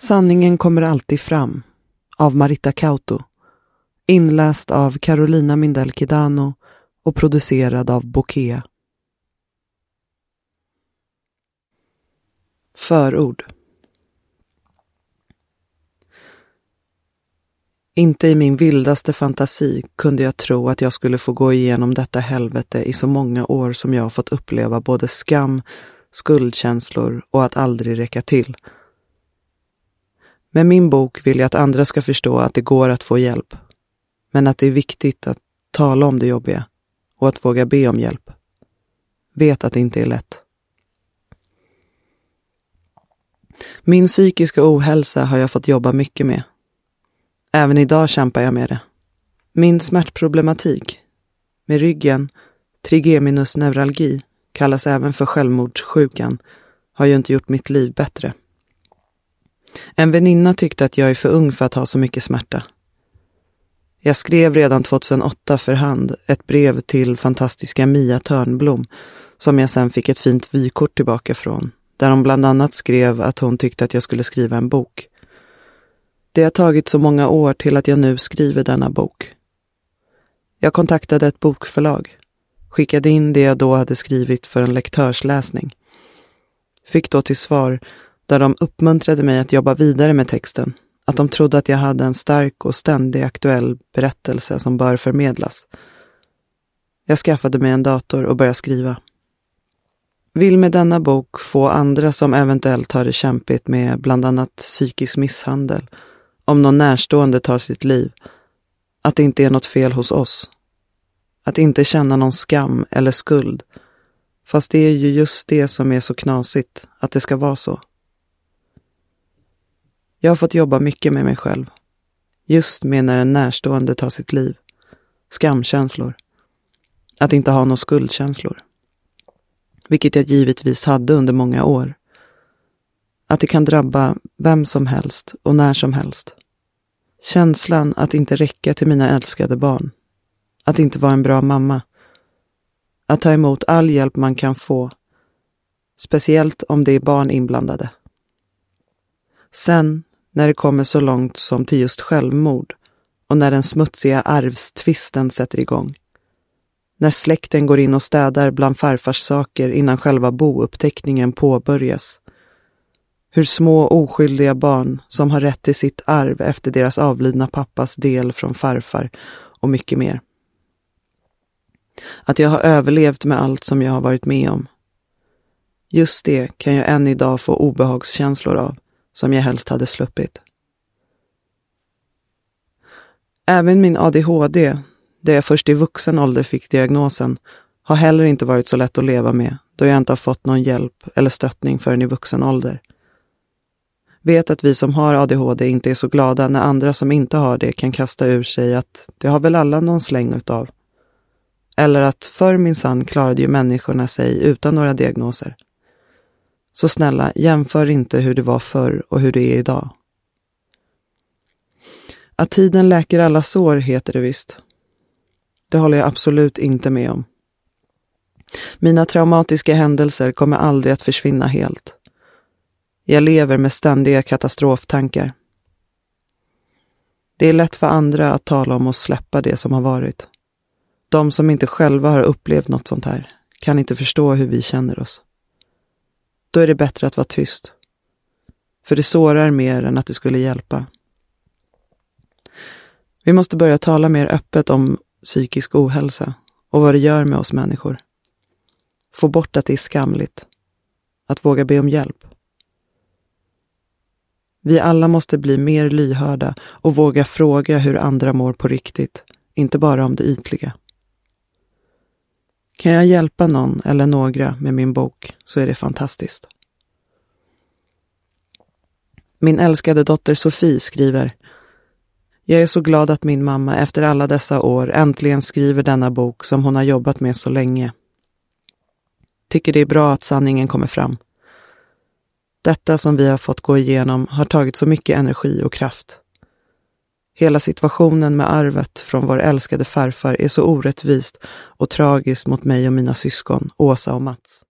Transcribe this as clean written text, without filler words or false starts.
Sanningen kommer alltid fram av Marita Kauto, inläst av Carolina Mindel Kidano och producerad av Bokea. Förord. Inte i min vildaste fantasi kunde jag tro att jag skulle få gå igenom detta helvete i så många år som jag har fått uppleva både skam, skuldkänslor och att aldrig räcka till. Med min bok vill jag att andra ska förstå att det går att få hjälp, men att det är viktigt att tala om det jobbiga och att våga be om hjälp. Vet att det inte är lätt. Min psykiska ohälsa har jag fått jobba mycket med. Även idag kämpar jag med det. Min smärtproblematik med ryggen, trigeminus neuralgi, kallas även för självmordssjukan, har ju inte gjort mitt liv bättre. En väninna tyckte att jag är för ung för att ha så mycket smärta. Jag skrev redan 2008 för hand ett brev till fantastiska Mia Törnblom som jag sen fick ett fint vykort tillbaka från, där hon bland annat skrev att hon tyckte att jag skulle skriva en bok. Det har tagit så många år till att jag nu skriver denna bok. Jag kontaktade ett bokförlag, skickade in det jag då hade skrivit för en lektörsläsning. Fick då till svar där de uppmuntrade mig att jobba vidare med texten, att de trodde att jag hade en stark och ständig aktuell berättelse som bör förmedlas. Jag skaffade mig en dator och började skriva. Vill med denna bok få andra som eventuellt har det kämpigt med bland annat psykisk misshandel, om någon närstående tar sitt liv, att det inte är något fel hos oss. Att inte känna någon skam eller skuld, fast det är ju just det som är så knasigt, att det ska vara så. Jag har fått jobba mycket med mig själv, just med när en närstående tar sitt liv. Skamkänslor. Att inte ha några skuldkänslor. Vilket jag givetvis hade under många år. Att det kan drabba vem som helst och när som helst. Känslan att inte räcka till mina älskade barn. Att inte vara en bra mamma. Att ta emot all hjälp man kan få. Speciellt om det är barn inblandade. Sen, när det kommer så långt som till just självmord och när den smutsiga arvstvisten sätter igång. När släkten går in och städar bland farfars saker innan själva bouppteckningen påbörjas. Hur små oskyldiga barn som har rätt till sitt arv efter deras avlidna pappas del från farfar och mycket mer. Att jag har överlevt med allt som jag har varit med om. Just det kan jag än idag få obehagskänslor av, som jag helst hade sluppit. Även min ADHD, där jag först i vuxen ålder fick diagnosen, har heller inte varit så lätt att leva med, då jag inte har fått någon hjälp eller stöttning förrän i vuxen ålder. Vet att vi som har ADHD inte är så glada när andra som inte har det kan kasta ur sig att det har väl alla någon släng utav. Eller att förr minsann klarade ju människorna sig utan några diagnoser. Så snälla, jämför inte hur det var förr och hur det är idag. Att tiden läker alla sår heter det visst. Det håller jag absolut inte med om. Mina traumatiska händelser kommer aldrig att försvinna helt. Jag lever med ständiga katastroftankar. Det är lätt för andra att tala om och släppa det som har varit. De som inte själva har upplevt något sånt här kan inte förstå hur vi känner oss. Då är det bättre att vara tyst. För det sårar mer än att det skulle hjälpa. Vi måste börja tala mer öppet om psykisk ohälsa och vad det gör med oss människor. Få bort att det är skamligt. Att våga be om hjälp. Vi alla måste bli mer lyhörda och våga fråga hur andra mår på riktigt, inte bara om det ytliga. Kan jag hjälpa någon eller några med min bok så är det fantastiskt. Min älskade dotter Sofie skriver: Jag är så glad att min mamma efter alla dessa år äntligen skriver denna bok som hon har jobbat med så länge. Tycker det är bra att sanningen kommer fram. Detta som vi har fått gå igenom har tagit så mycket energi och kraft. Hela situationen med arvet från vår älskade farfar är så orättvist och tragiskt mot mig och mina syskon, Åsa och Mats.